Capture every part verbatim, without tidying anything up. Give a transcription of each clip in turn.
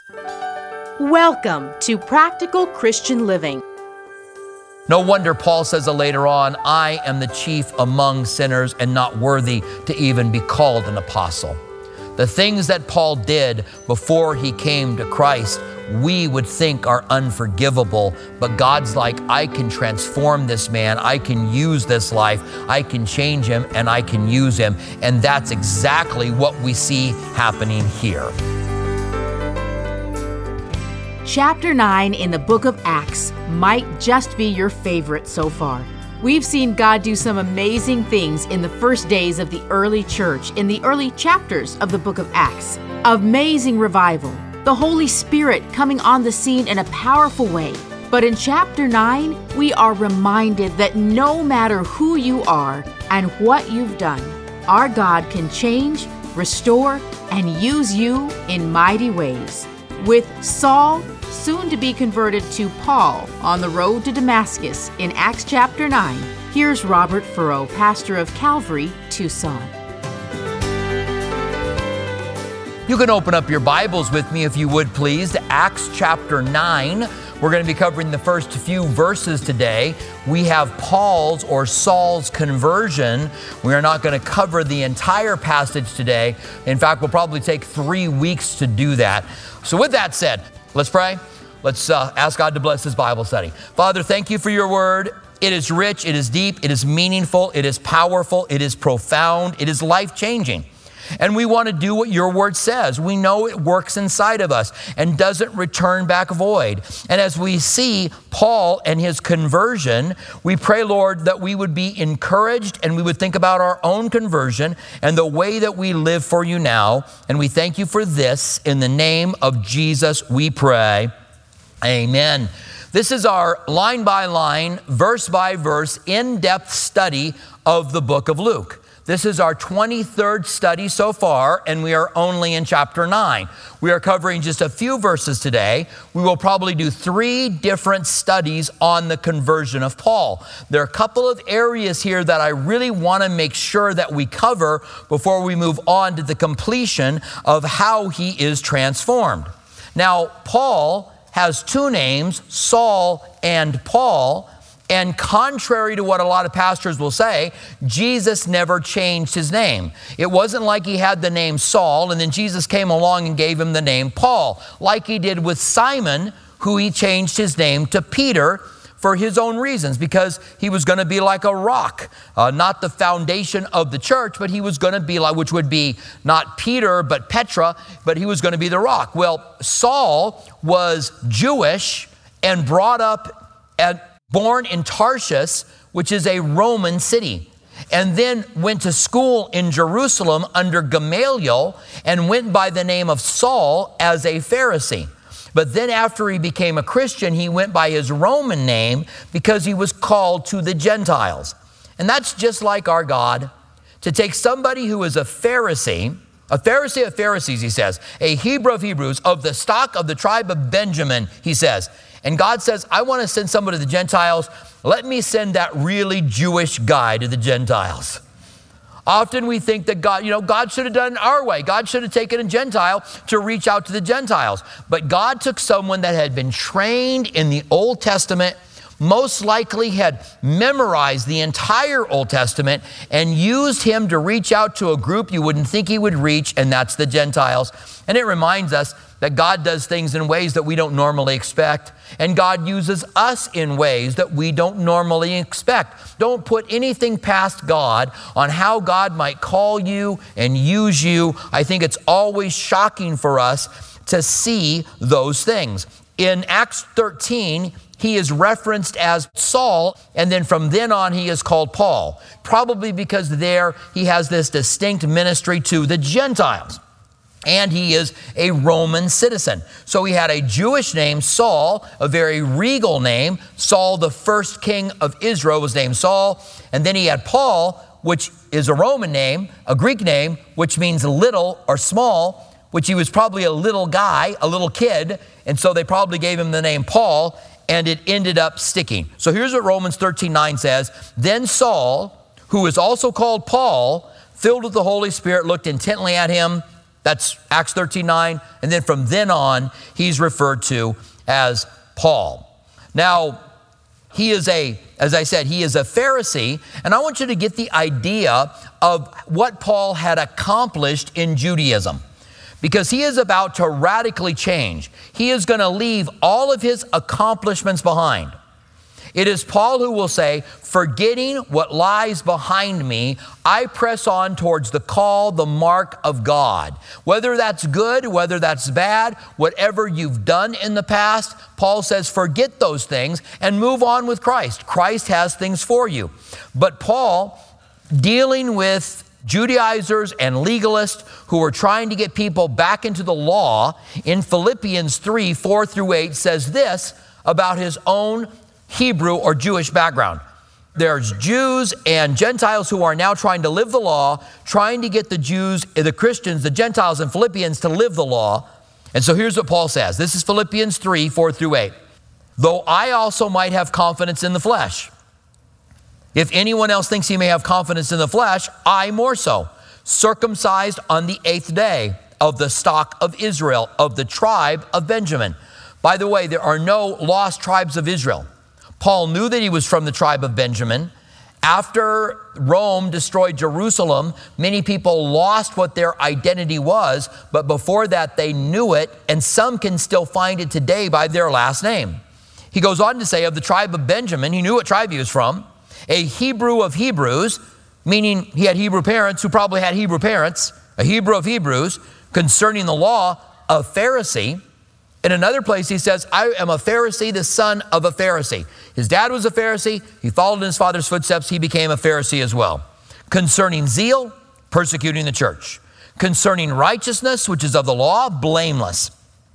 Welcome to Practical Christian Living. No wonder Paul says later on, I am the chief among sinners and not worthy to even be called an apostle. The things that Paul did before he came to Christ, we would think are unforgivable, but God's like, I can transform this man, I can use this life, I can change him, and I can use him. And that's exactly what we see happening here. Chapter nine in the book of Acts might just be your favorite so far. We've seen God do some amazing things in the first days of the early church, in the early chapters of the book of Acts. Amazing revival, the Holy Spirit coming on the scene in a powerful way. But in chapter nine, we are reminded that no matter who you are and what you've done, our God can change, restore, and use you in mighty ways. With Saul, soon to be converted to Paul on the road to Damascus in Acts chapter nine, here's Robert Furrow, pastor of Calvary, Tucson. You can open up your Bibles with me, if you would please, to Acts chapter nine. We're going to be covering the first few verses today. We have Paul's or Saul's conversion. We are not going to cover the entire passage today. In fact, we'll probably take three weeks to do that. So with that said, let's pray. Let's uh, ask God to bless this Bible study. Father, thank you for your word. It is rich, it is deep, it is meaningful, it is powerful, it is profound, it is life-changing. And we want to do what your word says. We know it works inside of us and doesn't return back void. And as we see Paul and his conversion, we pray, Lord, that we would be encouraged and we would think about our own conversion and the way that we live for you now. And we thank you for this. In the name of Jesus, we pray. Amen. This is our line by line, verse by verse, in-depth study of the book of Luke. This is our twenty-third study so far, and we are only in chapter nine. We are covering just a few verses today. We will probably do three different studies on the conversion of Paul. There are a couple of areas here that I really want to make sure that we cover before we move on to the completion of how he is transformed. Now, Paul has two names, Saul and Paul. And contrary to what a lot of pastors will say, Jesus never changed his name. It wasn't like he had the name Saul and then Jesus came along and gave him the name Paul, like he did with Simon, who he changed his name to Peter for his own reasons, because he was going to be like a rock, uh, not the foundation of the church, but he was going to be like, which would be not Peter, but Petra, but he was going to be the rock. Well, Saul was Jewish and brought up at born in Tarshish, which is a Roman city, and then went to school in Jerusalem under Gamaliel and went by the name of Saul as a Pharisee. But then after he became a Christian, he went by his Roman name because he was called to the Gentiles. And that's just like our God, to take somebody who is a Pharisee, a Pharisee of Pharisees, he says, a Hebrew of Hebrews, of the stock of the tribe of Benjamin, he says. And God says, I want to send somebody to the Gentiles. Let me send that really Jewish guy to the Gentiles. Often we think that God, you know, God should have done it our way. God should have taken a Gentile to reach out to the Gentiles. But God took someone that had been trained in the Old Testament, most likely had memorized the entire Old Testament, and used him to reach out to a group you wouldn't think he would reach, and that's the Gentiles. And it reminds us that God does things in ways that we don't normally expect, and God uses us in ways that we don't normally expect. Don't put anything past God on how God might call you and use you. I think it's always shocking for us to see those things. In Acts thirteen, he is referenced as Saul, and then from then on he is called Paul, probably because there he has this distinct ministry to the Gentiles. And he is a Roman citizen. So he had a Jewish name, Saul, a very regal name. Saul, the first king of Israel, was named Saul. And then he had Paul, which is a Roman name, a Greek name, which means little or small, which he was probably a little guy, a little kid. And so they probably gave him the name Paul, and it ended up sticking. So here's what Romans thirteen nine says. Then Saul, who is also called Paul, filled with the Holy Spirit, looked intently at him. That's Acts thirteen nine. And then from then on, he's referred to as Paul. Now, he is a, as I said, he is a Pharisee. And I want you to get the idea of what Paul had accomplished in Judaism, because he is about to radically change. He is going to leave all of his accomplishments behind. It is Paul who will say, forgetting what lies behind me, I press on towards the call, the mark of God. Whether that's good, whether that's bad, whatever you've done in the past, Paul says, forget those things and move on with Christ. Christ has things for you. But Paul, dealing with Judaizers and legalists who were trying to get people back into the law, in Philippians three, four through eight, says this about his own Hebrew or Jewish background. There's Jews and Gentiles who are now trying to live the law, trying to get the Jews, the Christians, the Gentiles and Philippians to live the law. And so here's what Paul says. This is Philippians three, four through eight. Though I also might have confidence in the flesh. If anyone else thinks he may have confidence in the flesh, I more so. Circumcised on the eighth day, of the stock of Israel, of the tribe of Benjamin. By the way, there are no lost tribes of Israel. Paul knew that he was from the tribe of Benjamin. After Rome destroyed Jerusalem, many people lost what their identity was, but before that they knew it, and some can still find it today by their last name. He goes on to say, of the tribe of Benjamin, he knew what tribe he was from, a Hebrew of Hebrews, meaning he had Hebrew parents who probably had Hebrew parents, a Hebrew of Hebrews, concerning the law, a Pharisee. In another place, he says, I am a Pharisee, the son of a Pharisee. His dad was a Pharisee. He followed in his father's footsteps. He became a Pharisee as well. Concerning zeal, persecuting the church. Concerning righteousness, which is of the law, blameless.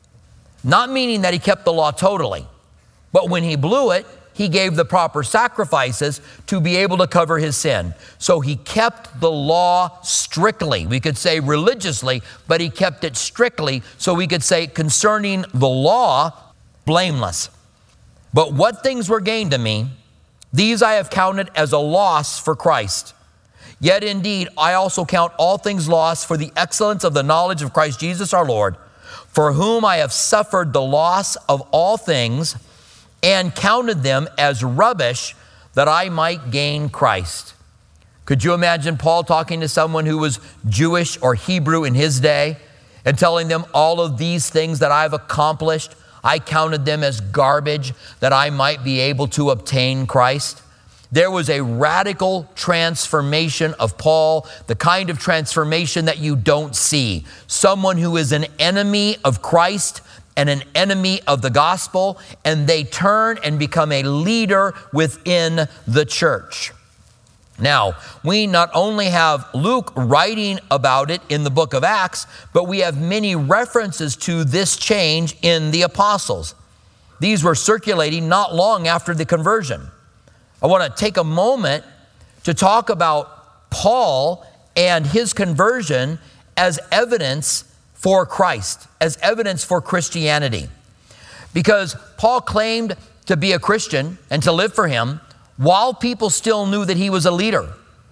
Not meaning that he kept the law totally, but when he blew it, he gave the proper sacrifices to be able to cover his sin. So he kept the law strictly. We could say religiously, but he kept it strictly. So we could say concerning the law, blameless. But what things were gained to me, these I have counted as a loss for Christ. Yet indeed, I also count all things lost for the excellence of the knowledge of Christ Jesus our Lord, for whom I have suffered the loss of all things, and counted them as rubbish, that I might gain Christ. Could you imagine Paul talking to someone who was Jewish or Hebrew in his day and telling them all of these things that I've accomplished, I counted them as garbage, that I might be able to obtain Christ? There was a radical transformation of Paul, the kind of transformation that you don't see. Someone who is an enemy of Christ and an enemy of the gospel, and they turn and become a leader within the church. Now, we not only have Luke writing about it in the book of Acts, but we have many references to this change in the apostles. These were circulating not long after the conversion. I want to take a moment to talk about Paul and his conversion as evidence for Christ, as evidence for Christianity. Because Paul claimed to be a Christian and to live for him while people still knew that he was a leader.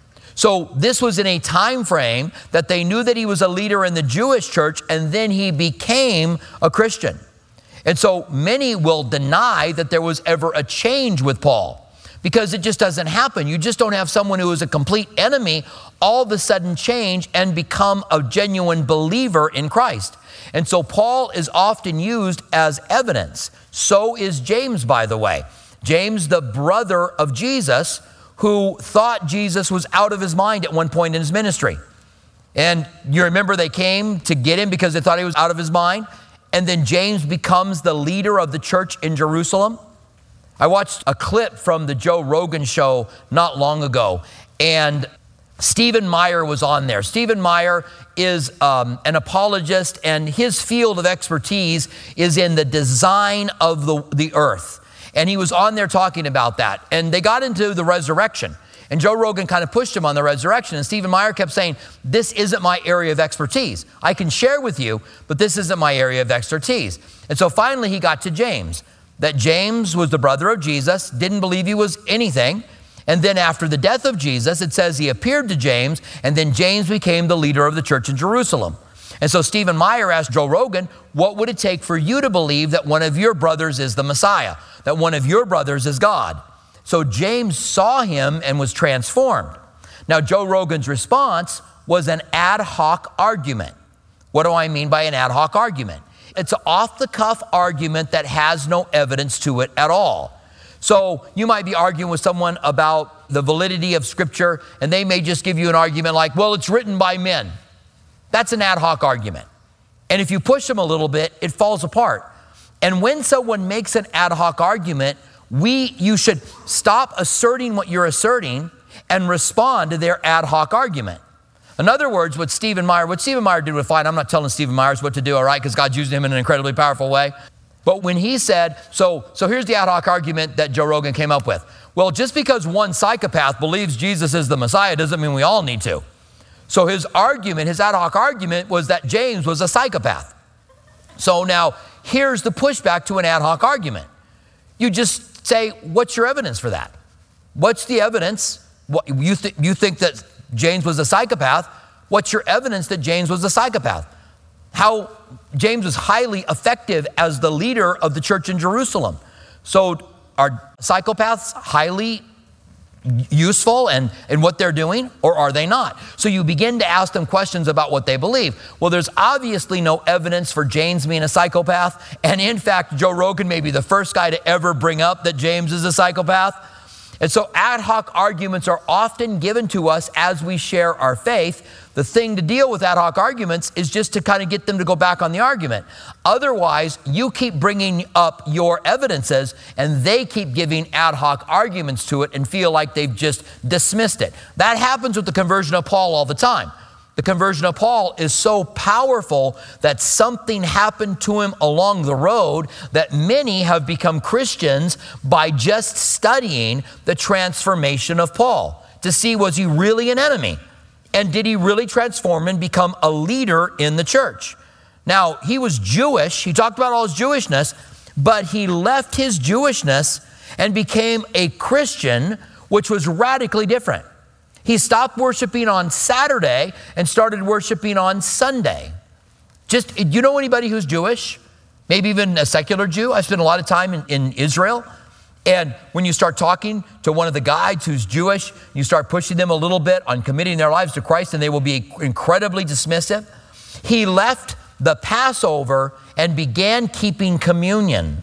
So this was in a time frame that they knew that he was a leader in the Jewish church, and then he became a Christian. And so many will deny that there was ever a change with Paul, because it just doesn't happen. You just don't have someone who is a complete enemy all of a sudden change and become a genuine believer in Christ. And so Paul is often used as evidence. So is James, by the way. James, the brother of Jesus, who thought Jesus was out of his mind at one point in his ministry. And you remember they came to get him because they thought he was out of his mind. And then James becomes the leader of the church in Jerusalem. I watched a clip from the Joe Rogan show not long ago, and Stephen Meyer was on there. Stephen Meyer is um, an apologist, and his field of expertise is in the design of the, the earth. And he was on there talking about that. And they got into the resurrection. And Joe Rogan kind of pushed him on the resurrection. And Stephen Meyer kept saying, this isn't my area of expertise. I can share with you, but this isn't my area of expertise. And so finally he got to James. That James was the brother of Jesus, didn't believe he was anything. And then after the death of Jesus, it says he appeared to James, and then James became the leader of the church in Jerusalem. And so Stephen Meyer asked Joe Rogan, what would it take for you to believe that one of your brothers is the Messiah, that one of your brothers is God? So James saw him and was transformed. Now, Joe Rogan's response was an ad hoc argument. What do I mean by an ad hoc argument? It's an off-the-cuff argument that has no evidence to it at all. So you might be arguing with someone about the validity of Scripture, and they may just give you an argument like, well, it's written by men. That's an ad hoc argument. And if you push them a little bit, it falls apart. And when someone makes an ad hoc argument, we, you should stop asserting what you're asserting and respond to their ad hoc argument. In other words, what Stephen Meyer, what Stephen Meyer did was fine. I'm not telling Stephen Myers what to do, all right, because God's using him in an incredibly powerful way. But when he said, so, so here's the ad hoc argument that Joe Rogan came up with. Well, just because one psychopath believes Jesus is the Messiah doesn't mean we all need to. So his argument, his ad hoc argument was that James was a psychopath. So now here's the pushback to an ad hoc argument. You just say, what's your evidence for that? What's the evidence? What, you, th- you think that James was a psychopath? What's your evidence that James was a psychopath? How James was highly effective as the leader of the church in Jerusalem. So are psychopaths highly useful and in what they're doing, or are they not? So you begin to ask them questions about what they believe. Well, there's obviously no evidence for James being a psychopath. And in fact, Joe Rogan may be the first guy to ever bring up that James is a psychopath. And so ad hoc arguments are often given to us as we share our faith. The thing to deal with ad hoc arguments is just to kind of get them to go back on the argument. Otherwise, you keep bringing up your evidences and they keep giving ad hoc arguments to it and feel like they've just dismissed it. That happens with the conversion of Paul all the time. The conversion of Paul is so powerful that something happened to him along the road that many have become Christians by just studying the transformation of Paul to see, was he really an enemy? And did he really transform and become a leader in the church? Now, he was Jewish. He talked about all his Jewishness, but he left his Jewishness and became a Christian, which was radically different. He stopped worshiping on Saturday and started worshiping on Sunday. Just, do you know anybody who's Jewish? Maybe even a secular Jew? I spent a lot of time in, in Israel. And when you start talking to one of the guides who's Jewish, you start pushing them a little bit on committing their lives to Christ, and they will be incredibly dismissive. He left the Passover and began keeping communion.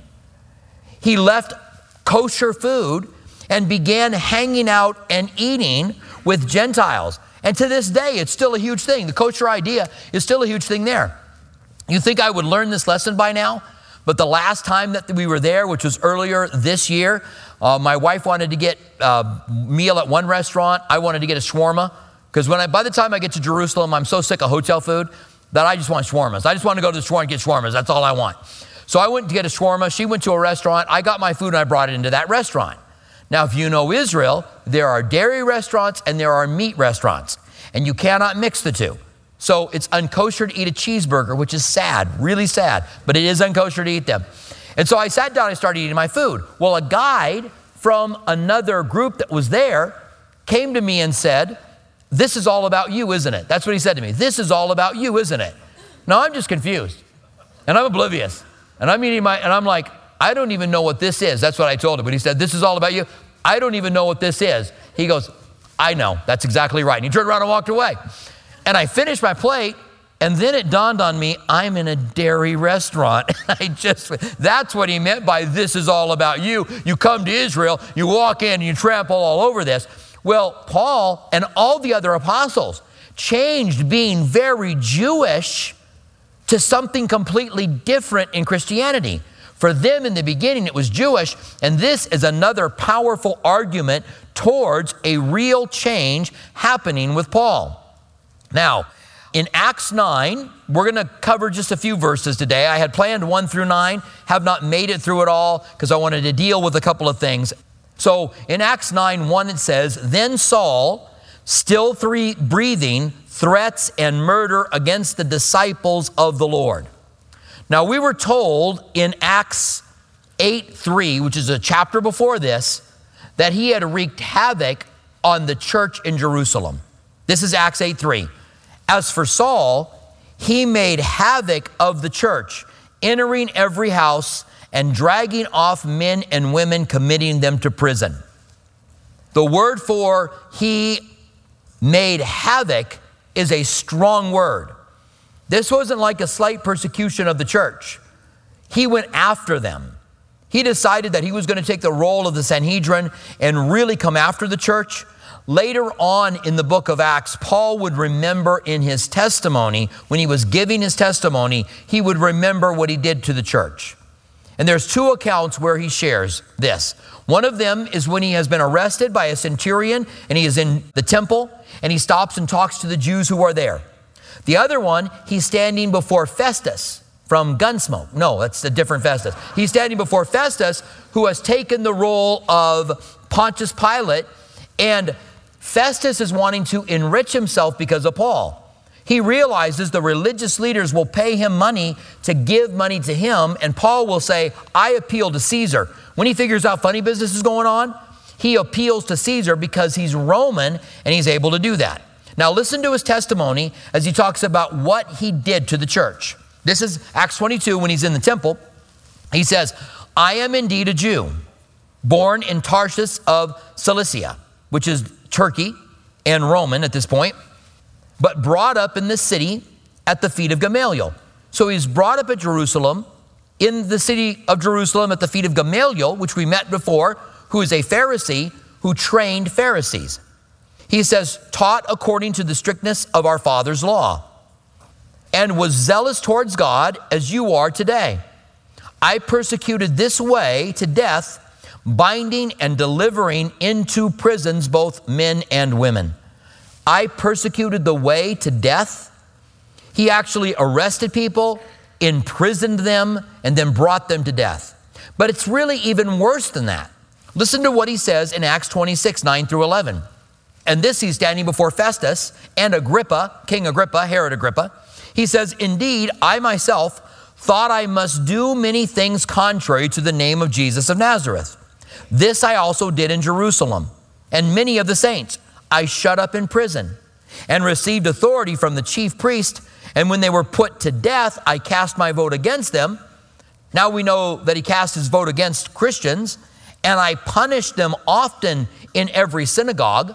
He left kosher food and began hanging out and eating with Gentiles. And to this day, it's still a huge thing. The kosher idea is still a huge thing there. You think I would learn this lesson by now? But the last time that we were there, which was earlier this year, uh, my wife wanted to get a meal at one restaurant. I wanted to get a shawarma. Because when I, by the time I get to Jerusalem, I'm so sick of hotel food that I just want shawarmas. I just want to go to the store and get shawarmas. That's all I want. So I went to get a shawarma. She went to a restaurant. I got my food and I brought it into that restaurant. Now, if you know Israel, there are dairy restaurants and there are meat restaurants. And you cannot mix the two. So it's unkosher to eat a cheeseburger, which is sad, really sad, but it is unkosher to eat them. And so I sat down and I started eating my food. Well, a guide from another group that was there came to me and said, this is all about you, isn't it? That's what he said to me. This is all about you, isn't it? Now I'm just confused and I'm oblivious. And I'm eating my, and I'm like, I don't even know what this is. That's what I told him. But he said, this is all about you. I don't even know what this is. He goes, I know, that's exactly right. And he turned around and walked away. And I finished my plate, and then it dawned on me, I'm in a dairy restaurant. I just, that's what he meant by this is all about you. You come to Israel, you walk in, and you trample all over this. Well, Paul and all the other apostles changed being very Jewish to something completely different in Christianity. For them in the beginning, it was Jewish, and this is another powerful argument towards a real change happening with Paul. Now, in Acts nine, we're going to cover just a few verses today. I had planned one through nine, have not made it through it all because I wanted to deal with a couple of things. So in Acts nine one, it says, then Saul, still three breathing threats and murder against the disciples of the Lord. Now, we were told in Acts eight three, which is a chapter before this, that he had wreaked havoc on the church in Jerusalem. This is Acts eight three. As for Saul, he made havoc of the church, entering every house and dragging off men and women, committing them to prison. The word for he made havoc is a strong word. This wasn't like a slight persecution of the church. He went after them. He decided that he was going to take the role of the Sanhedrin and really come after the church. Later on in the book of Acts, Paul would remember in his testimony, when he was giving his testimony, he would remember what he did to the church. And there's two accounts where he shares this. One of them is when he has been arrested by a centurion and he is in the temple and he stops and talks to the Jews who are there. The other one, he's standing before Festus from Gunsmoke. No, that's a different Festus. He's standing before Festus, who has taken the role of Pontius Pilate, and Festus is wanting to enrich himself because of Paul. He realizes the religious leaders will pay him money to give money to him, and Paul will say, I appeal to Caesar. When he figures out funny business is going on, he appeals to Caesar because he's Roman and he's able to do that. Now listen to his testimony as he talks about what he did to the church. This is Acts twenty-two when he's in the temple. He says, I am indeed a Jew, born in Tarsus of Cilicia, which is Turkey and Roman at this point, but brought up in the city at the feet of Gamaliel. So he's brought up at Jerusalem, in the city of Jerusalem at the feet of Gamaliel, which we met before, who is a Pharisee who trained Pharisees. He says, taught according to the strictness of our father's law, and was zealous towards God as you are today. I persecuted this way to death, binding and delivering into prisons both men and women. I persecuted the way to death. He actually arrested people, imprisoned them, and then brought them to death. But it's really even worse than that. Listen to what he says in Acts twenty-six, nine through eleven. And this he's standing before Festus and Agrippa, King Agrippa, Herod Agrippa. He says, indeed, I myself thought I must do many things contrary to the name of Jesus of Nazareth. This I also did in Jerusalem, and many of the saints I shut up in prison, and received authority from the chief priest. And when they were put to death, I cast my vote against them. Now we know that he cast his vote against Christians, and I punished them often in every synagogue.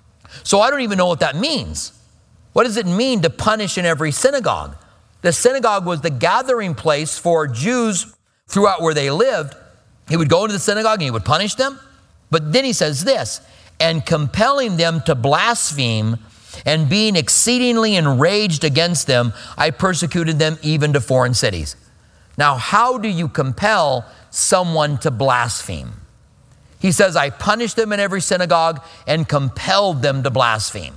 So I don't even know what that means. What does it mean to punish in every synagogue? The synagogue was the gathering place for Jews throughout where they lived. He would go into the synagogue and he would punish them. But then he says this, and compelling them to blaspheme and being exceedingly enraged against them, I persecuted them even to foreign cities. Now, how do you compel someone to blaspheme? He says, I punished them in every synagogue and compelled them to blaspheme.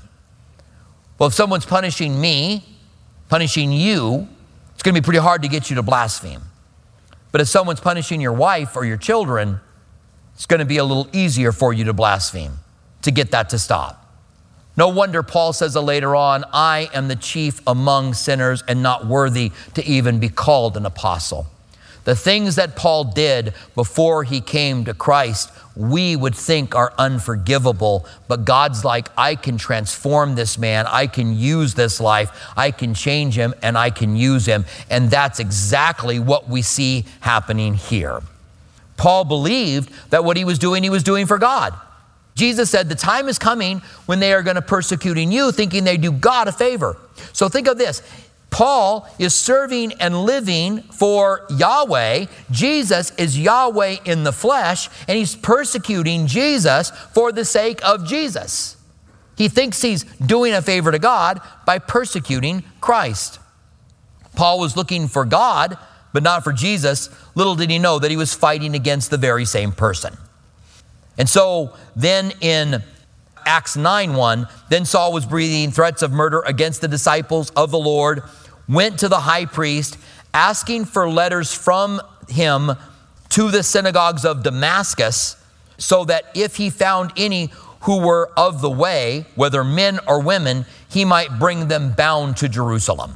Well, if someone's punishing me, punishing you, it's going to be pretty hard to get you to blaspheme. But if someone's punishing your wife or your children, it's going to be a little easier for you to blaspheme, to get that to stop. No wonder Paul says later on, I am the chief among sinners and not worthy to even be called an apostle. The things that Paul did before he came to Christ, we would think are unforgivable, but God's like, I can transform this man, I can use this life, I can change him, and I can use him. And that's exactly what we see happening here. Paul believed that what he was doing, he was doing for God. Jesus said, the time is coming when they are going to persecuting you, thinking they do God a favor. So think of this. Paul is serving and living for Yahweh. Jesus is Yahweh in the flesh, and he's persecuting Jesus for the sake of Jesus. He thinks he's doing a favor to God by persecuting Christ. Paul was looking for God, but not for Jesus. Little did he know that he was fighting against the very same person. And so then in Acts nine one, then Saul was breathing threats of murder against the disciples of the Lord, went to the high priest, asking for letters from him to the synagogues of Damascus, so that if he found any who were of the way, whether men or women, he might bring them bound to Jerusalem.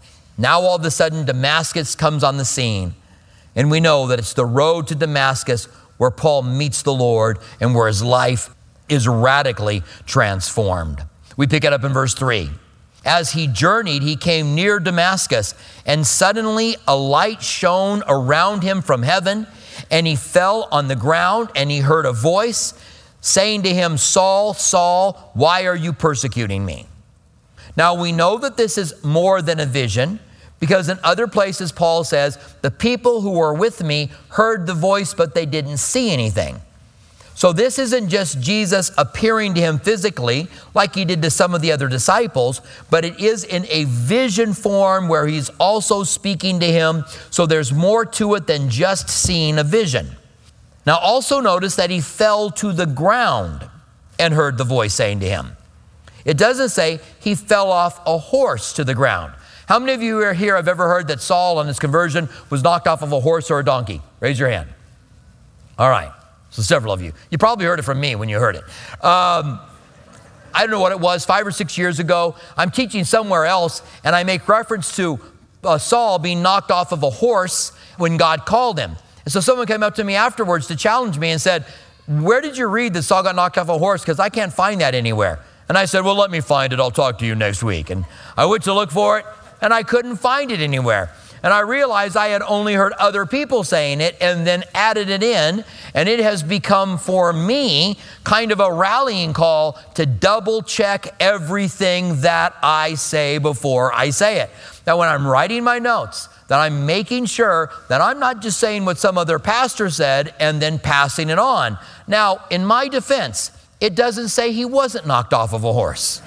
Now all of a sudden Damascus comes on the scene, and we know that it's the road to Damascus where Paul meets the Lord and where his life is radically transformed. We pick it up in verse three. As he journeyed, he came near Damascus, and suddenly a light shone around him from heaven, and he fell on the ground, and he heard a voice saying to him, Saul, Saul, why are you persecuting me? Now we know that this is more than a vision, because in other places Paul says, the people who were with me heard the voice, but they didn't see anything. So this isn't just Jesus appearing to him physically like he did to some of the other disciples, but it is in a vision form where he's also speaking to him. So there's more to it than just seeing a vision. Now also notice that he fell to the ground and heard the voice saying to him. It doesn't say he fell off a horse to the ground. How many of you are here have ever heard that Saul on his conversion was knocked off of a horse or a donkey? Raise your hand. All right. So several of you. You probably heard it from me when you heard it. Um, I don't know what it was, five or six years ago. I'm teaching somewhere else, and I make reference to uh, Saul being knocked off of a horse when God called him. And so someone came up to me afterwards to challenge me and said, where did you read that Saul got knocked off a horse? Because I can't find that anywhere. And I said, well, let me find it. I'll talk to you next week. And I went to look for it, and I couldn't find it anywhere. And I realized I had only heard other people saying it and then added it in. And it has become for me kind of a rallying call to double check everything that I say before I say it. Now, when I'm writing my notes, that I'm making sure that I'm not just saying what some other pastor said and then passing it on. Now, in my defense, it doesn't say he wasn't knocked off of a horse.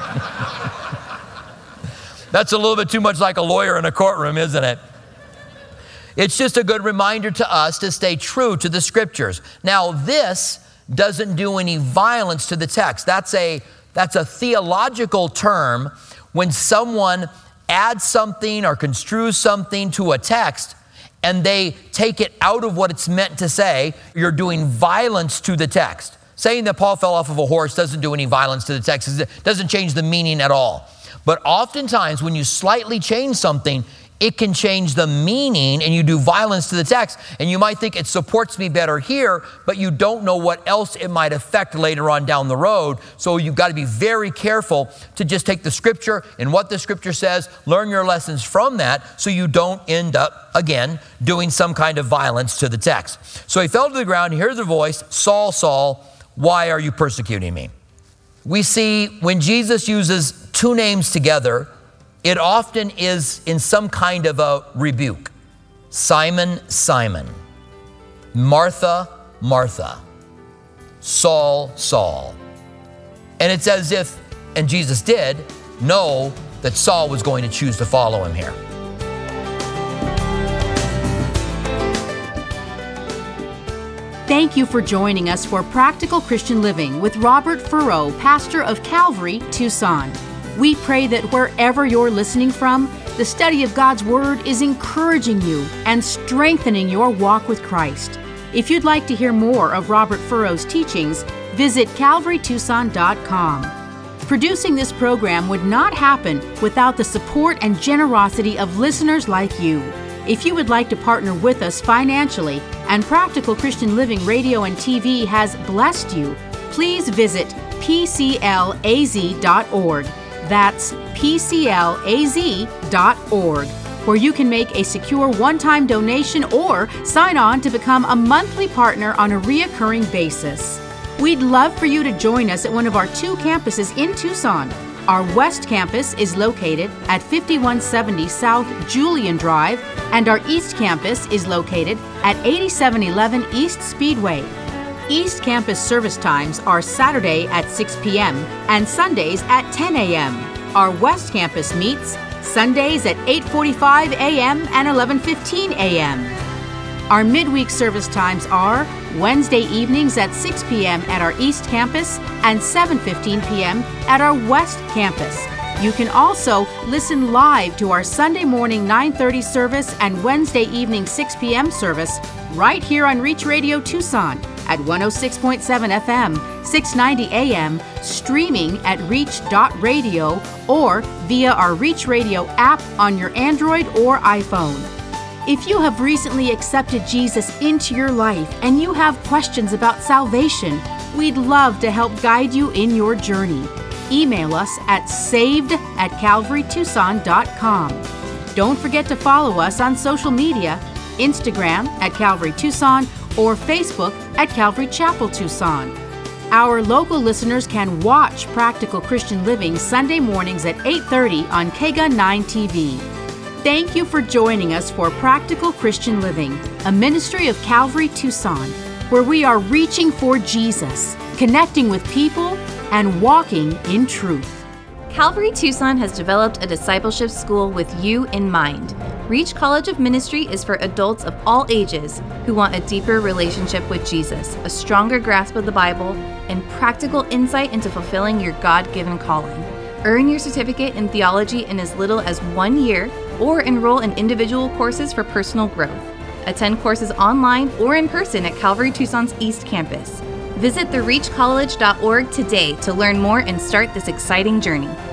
That's a little bit too much like a lawyer in a courtroom, isn't it? It's just a good reminder to us to stay true to the scriptures. Now, this doesn't do any violence to the text. That's a, that's a theological term when someone adds something or construes something to a text and they take it out of what it's meant to say. You're doing violence to the text. Saying that Paul fell off of a horse doesn't do any violence to the text. It doesn't change the meaning at all. But oftentimes when you slightly change something, it can change the meaning and you do violence to the text. And you might think it supports me better here, but you don't know what else it might affect later on down the road. So you've got to be very careful to just take the scripture and what the scripture says, learn your lessons from that so you don't end up, again, doing some kind of violence to the text. So he fell to the ground, he heard the voice, Saul, Saul, why are you persecuting me? We see when Jesus uses two names together, it often is in some kind of a rebuke. Simon, Simon. Martha, Martha. Saul, Saul. And it's as if, and Jesus did, know that Saul was going to choose to follow him here. Thank you for joining us for Practical Christian Living with Robert Furrow, pastor of Calvary, Tucson. We pray that wherever you're listening from, the study of God's Word is encouraging you and strengthening your walk with Christ. If you'd like to hear more of Robert Furrow's teachings, visit calvary tucson dot com. Producing this program would not happen without the support and generosity of listeners like you. If you would like to partner with us financially and Practical Christian Living Radio and T V has blessed you, please visit p c l a z dot org. That's p c l a z dot org, where you can make a secure one-time donation or sign on to become a monthly partner on a reoccurring basis. We'd love for you to join us at one of our two campuses in Tucson. Our West Campus is located at fifty-one seventy South Julian Drive, and our East Campus is located at eighty-seven eleven East Speedway. East Campus service times are Saturday at six p.m. and Sundays at ten a.m. Our West Campus meets Sundays at eight forty-five a.m. and eleven fifteen a.m. Our midweek service times are Wednesday evenings at six p.m. at our East Campus and seven fifteen p.m. at our West Campus. You can also listen live to our Sunday morning nine thirty service and Wednesday evening six p.m. service right here on Reach Radio Tucson at one oh six point seven F M, six ninety A M, streaming at reach dot radio or via our Reach Radio app on your Android or iPhone. If you have recently accepted Jesus into your life and you have questions about salvation, we'd love to help guide you in your journey. email us at saved at calvary tucson dot com. Don't forget to follow us on social media, Instagram at Calvary Tucson or Facebook at Calvary Chapel Tucson. Our local listeners can watch Practical Christian Living Sunday mornings at eight thirty on K G U nine T V. Thank you for joining us for Practical Christian Living, a ministry of Calvary Tucson, where we are reaching for Jesus, connecting with people, and walking in truth. Calvary Tucson has developed a discipleship school with you in mind. Reach College of Ministry is for adults of all ages who want a deeper relationship with Jesus, a stronger grasp of the Bible, and practical insight into fulfilling your God-given calling. Earn your certificate in theology in as little as one year, or enroll in individual courses for personal growth. Attend courses online or in person at Calvary Tucson's East Campus. Visit the reach college dot org today to learn more and start this exciting journey.